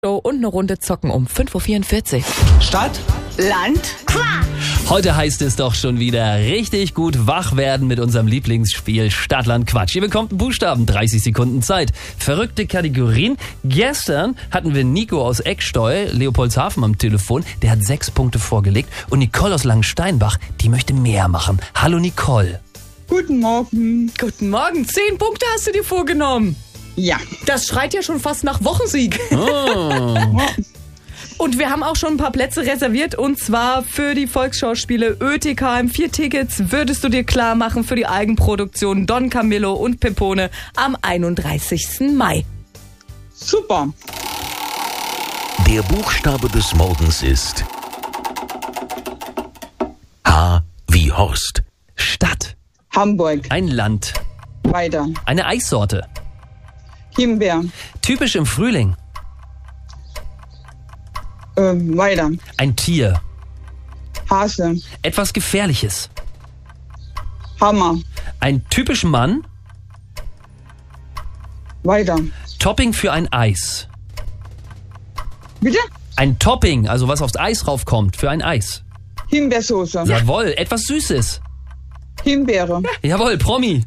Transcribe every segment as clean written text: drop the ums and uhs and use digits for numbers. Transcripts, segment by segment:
Und eine Runde zocken um 5.44 Uhr. Stadt, Land, Quatsch. Heute heißt es doch schon wieder richtig gut wach werden mit unserem Lieblingsspiel Stadt, Land, Quatsch. Ihr bekommt einen Buchstaben, 30 Sekunden Zeit. Verrückte Kategorien. Gestern hatten wir Nico aus Ecksteu, Leopoldshafen am Telefon. Der hat 6 Punkte vorgelegt. Und Nicole aus Langensteinbach, die möchte mehr machen. Hallo Nicole. guten Morgen. Guten Morgen, 10 Punkte hast du dir vorgenommen. Ja. Das schreit ja schon fast nach Wochensieg. Oh. Und wir haben auch schon ein paar Plätze reserviert, und zwar für die Volksschauspiele ÖTKM. 4 Tickets würdest du dir klar machen für die Eigenproduktion Don Camillo und Pepone am 31. Mai. Super. Der Buchstabe des Morgens ist H wie Horst. Stadt. Hamburg. Ein Land. Weiter. Eine Eissorte. Himbeer. Typisch im Frühling. Weiter. Ein Tier. Hase. Etwas Gefährliches. Hammer. Ein typisch Mann. Weiter. Topping für ein Eis. Bitte? Ein Topping, also was aufs Eis raufkommt, für ein Eis. Himbeersoße. Jawohl, etwas Süßes. Himbeere. Jawohl, Promi.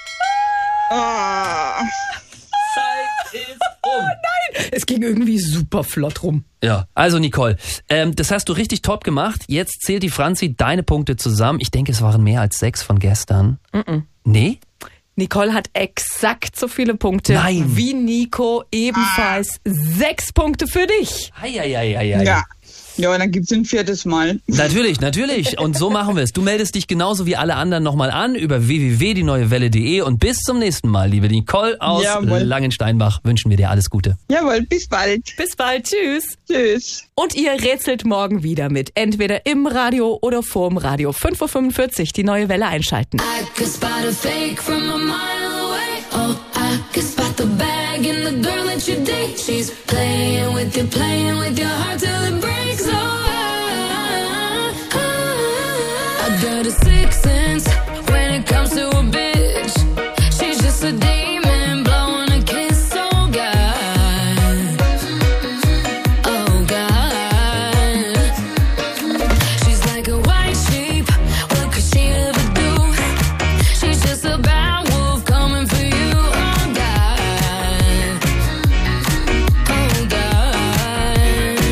Ah. Zeit ist um. Es ging irgendwie super flott rum. Ja, also Nicole, das hast du richtig top gemacht. Jetzt zählt die Franzi deine Punkte zusammen. Ich denke, es waren mehr als 6 von gestern. Nee? Nicole hat exakt so viele Punkte Nein. wie Nico, ebenfalls 6 Punkte für dich. Eieieiei. Ja. Ja, dann gibt's ein 4. Mal. Natürlich. Und so machen wir es. Du meldest dich genauso wie alle anderen nochmal an über www.dieneuewelle.de und bis zum nächsten Mal, liebe Nicole aus Jawohl. Langensteinbach, wünschen wir dir alles Gute. Jawohl, bis bald. Bis bald, tschüss. Tschüss. Und ihr rätselt morgen wieder mit, entweder im Radio oder vorm Radio. 5.45 Uhr, die Neue Welle einschalten. I could spot a fake from a mile away. Oh, I could spot the bag in the girl that you date. She's playing with your heart till it breaks. Oh, I got a sixth sense when it comes to a bitch. She's just a demon blowing a kiss. Oh God, oh God. She's like a white sheep. What could she ever do? She's just a bad wolf coming for you. Oh God, oh God.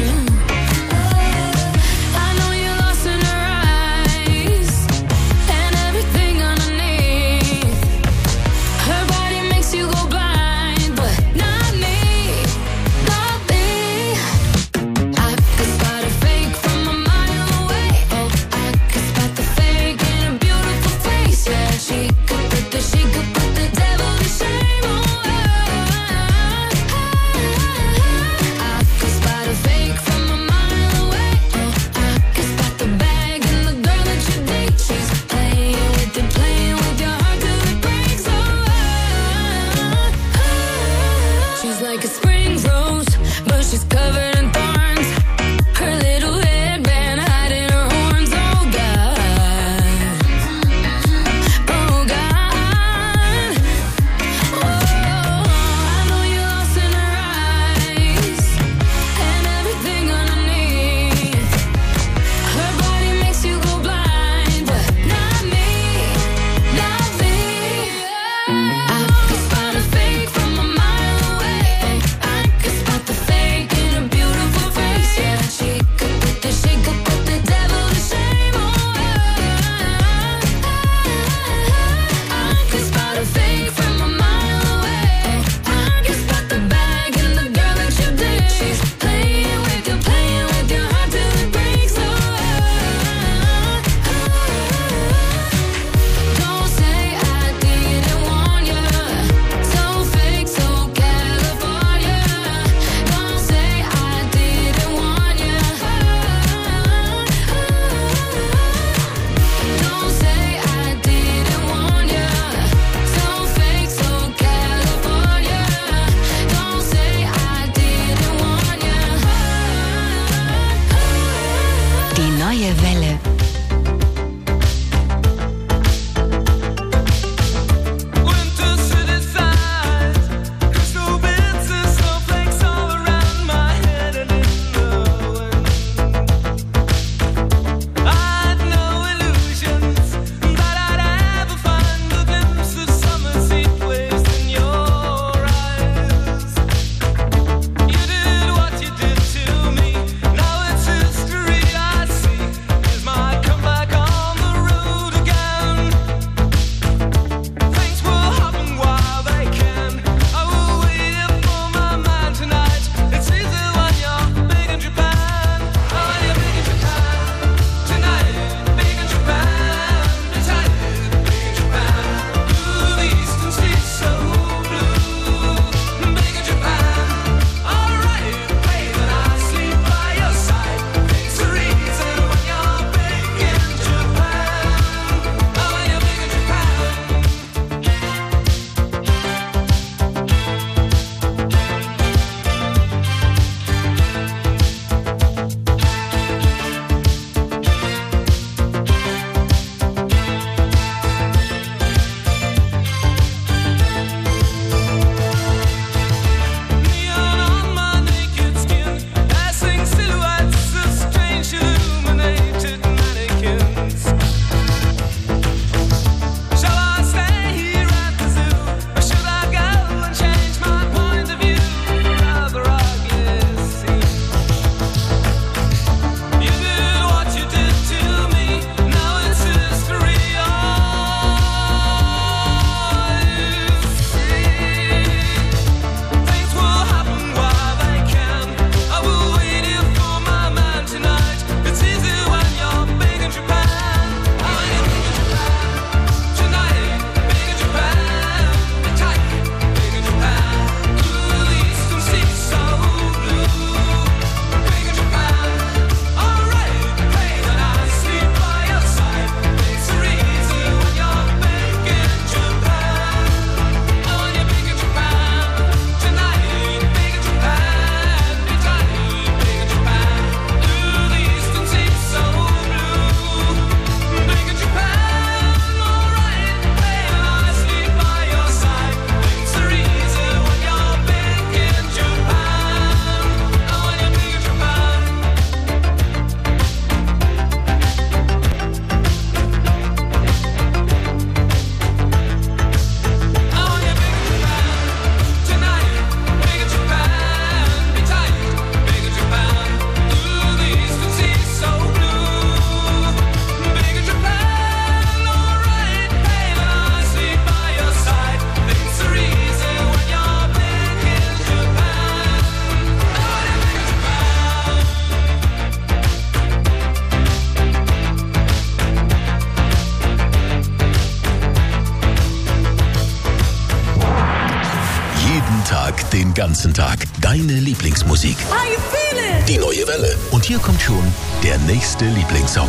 Den ganzen Tag deine Lieblingsmusik. Die neue Welle. Und hier kommt schon der nächste Lieblingssong.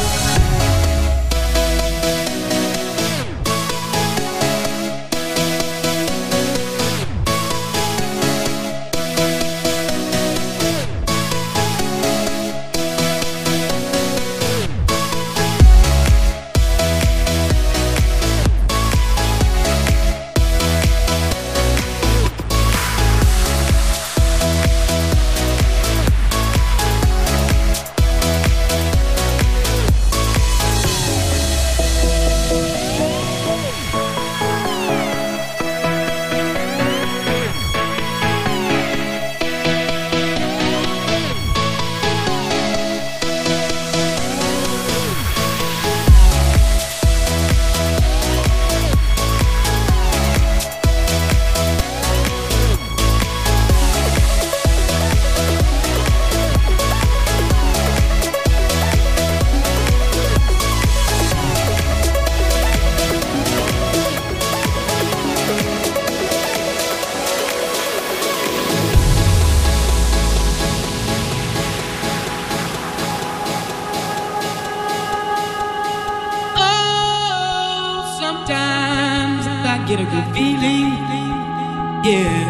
Get a good feeling, yeah.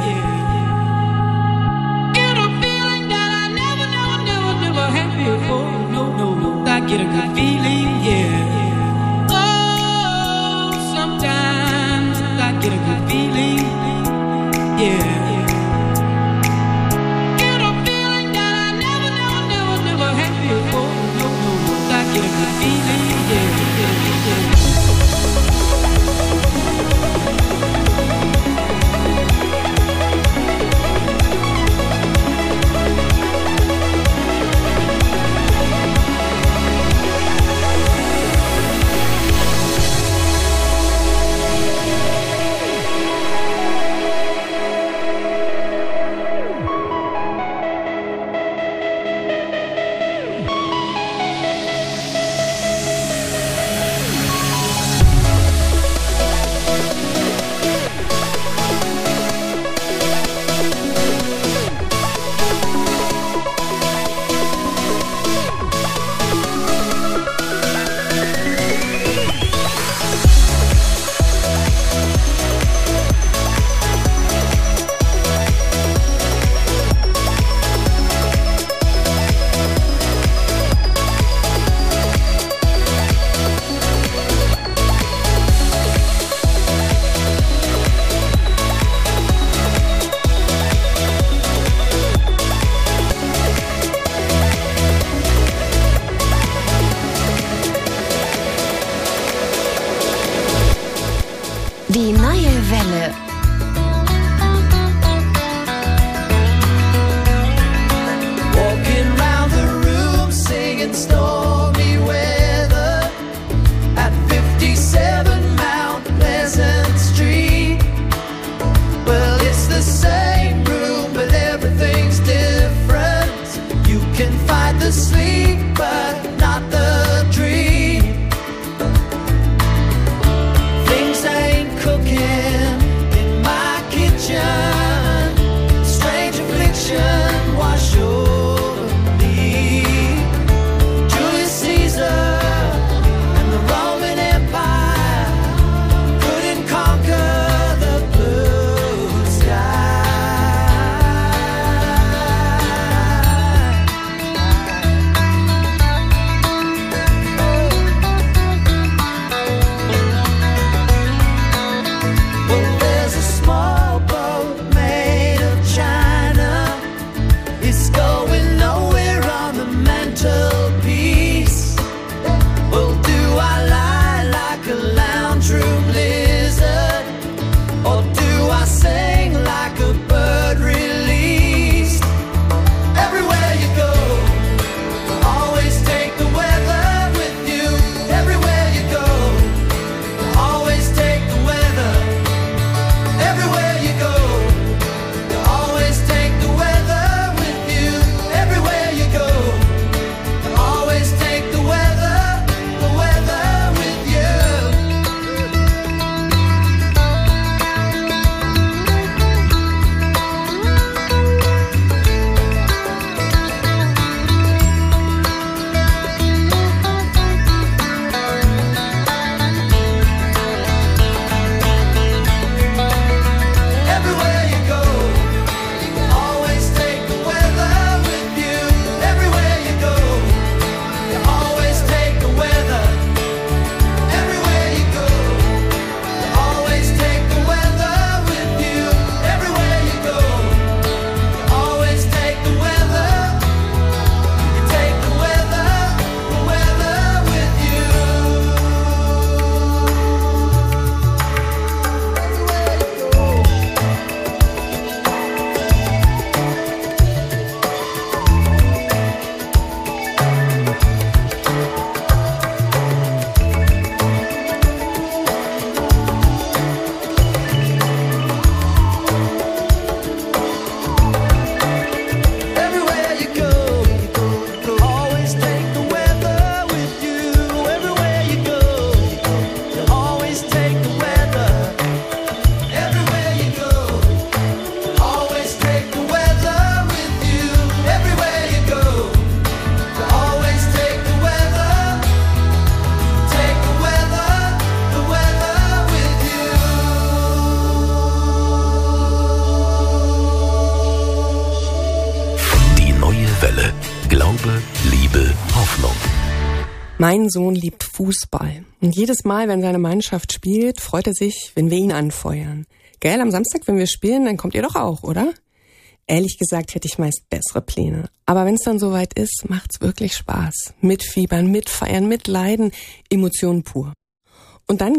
Get a feeling that I never had before. No. I get a good feeling, yeah. Oh, sometimes I get a good feeling, yeah. Get a feeling that I never had before. No. I get a good feeling, yeah. Glaube, Liebe, Hoffnung. Mein Sohn liebt Fußball. Und jedes Mal, wenn seine Mannschaft spielt, freut er sich, wenn wir ihn anfeuern. Gell, am Samstag, wenn wir spielen, dann kommt ihr doch auch, oder? Ehrlich gesagt hätte ich meist bessere Pläne. Aber wenn es dann soweit ist, macht's wirklich Spaß. Mitfiebern, mitfeiern, mitleiden, Emotionen pur. Und dann